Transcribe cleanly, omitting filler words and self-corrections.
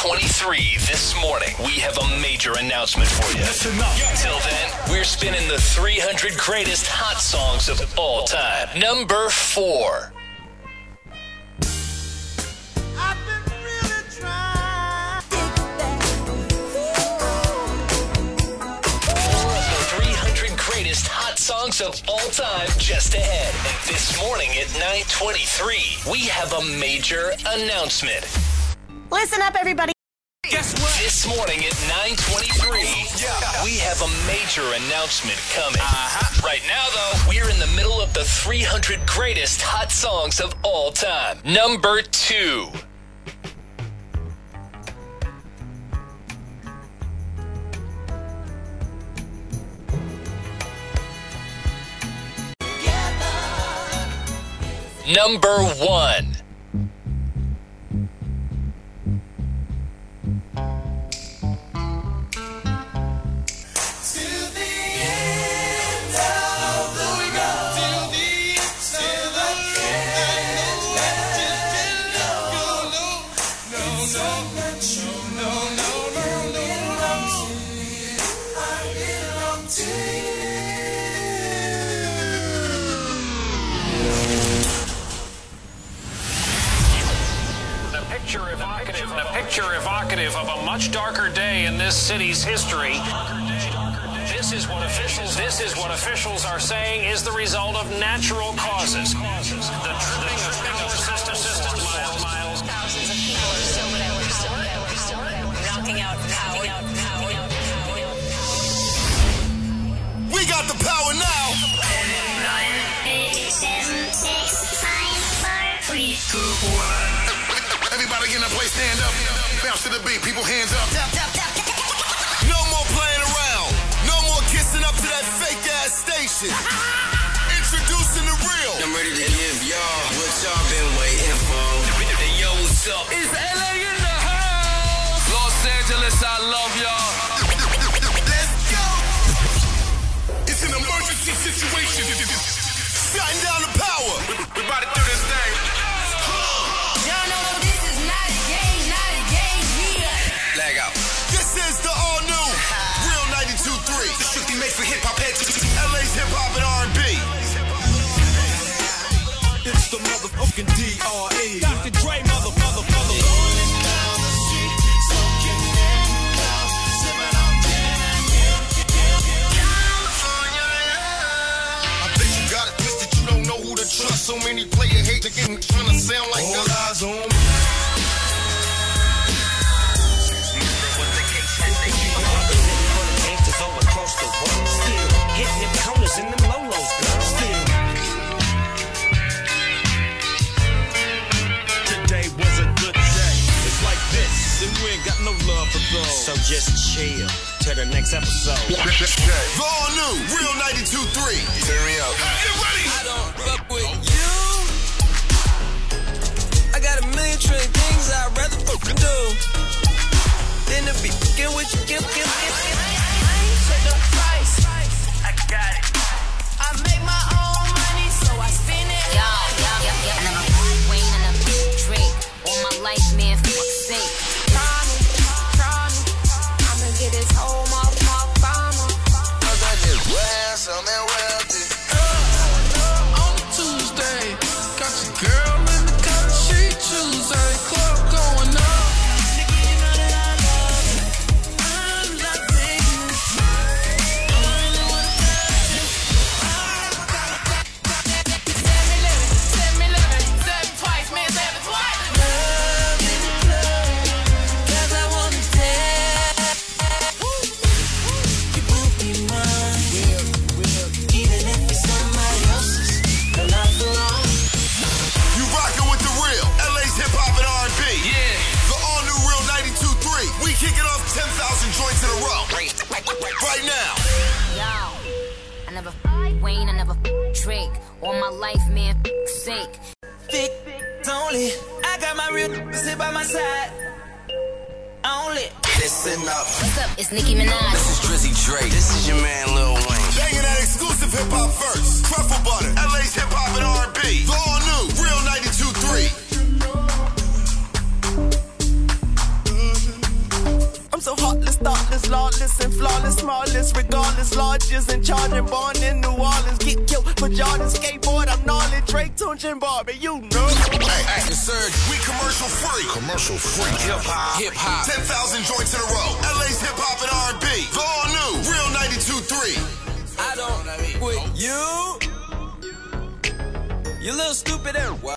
9:23 this morning, we have a major announcement for you. Listen up. Till then, we're spinning the 300 greatest hot songs of all time. Number 4. Hot songs of all time just ahead. And this morning at 9:23, we have a major announcement. Listen up, everybody. Guess what? This morning at 9:23, we have a major announcement coming. Right now, though, we're in the middle of the 300 greatest hot songs of all time. Number 2. Number 1. The picture evocative of a much darker day in this city's history. This is what officials are saying is the result of natural causes. The tripping of systems miles. Thousands of people are still knocking out power. We got the power now. 8, 7, 6, 5, 4, 3, 2, 1. Everybody in the place, stand up. Bounce to the beat, people hands up. No more playing around. No more kissing up to that fake ass station. Introducing the real. I'm ready to give y'all what y'all been waiting for. Hey, yo, what's up? It's LA in the house. Los Angeles, I love y'all. Let's go. It's an emergency situation. Shutting down the power. We about to do this thing. Y'all know this is not a game, yeah. Lag out. This is the all-new Real 92.3. The strictly made for hip-hop heads. LA's hip-hop and R&B. It's the motherfucking D.R.E. Dr. Dre, mother. I think you got it twisted. You don't know who to trust. So many player hate to get trying to sound like all eyes on me. All across the world, still hitting them corners in them lolos, girl. Still, today was a good day. It's like this, and we ain't got no love for those. So just chill till the next episode. The all new Real 92.3. Turn me up. Get ready. I don't fuck with you. I got a million trillion things I'd rather fucking do than to be fucking with you. The price, I got it. I make my own money, so I spend it. Yeah. I never Wayne and a Drake. All my life, man, for fuck's sake. Try me. I'ma get this whole motherfucker. Cause I just wear something wealthy. On Tuesday, got your girl in the cut. She Tuesday, club going up. Right now. Yo, I never Wayne, I never Drake. All my life, man, for sake. Thick only. I got my real sit by my side. Only. Listen up. What's up? It's Nicki Minaj. This is Drizzy Drake. This is your man Lil Wayne. Banging that exclusive hip hop first. Truffle butter. LA's hip hop and R&B. The all new Real 92.3. flawless, smallest, regardless, largest, and charging, born in New Orleans. Get killed for Jordan, skateboard, I'm gnarly, Drake, Tunch, and Barbie, you know. Hey, yes, sir. We commercial free. Commercial free. Hip hop. 10,000 joints in a row. LA's hip hop and R&B. The all new Real 92.3. I don't with you. You little stupid.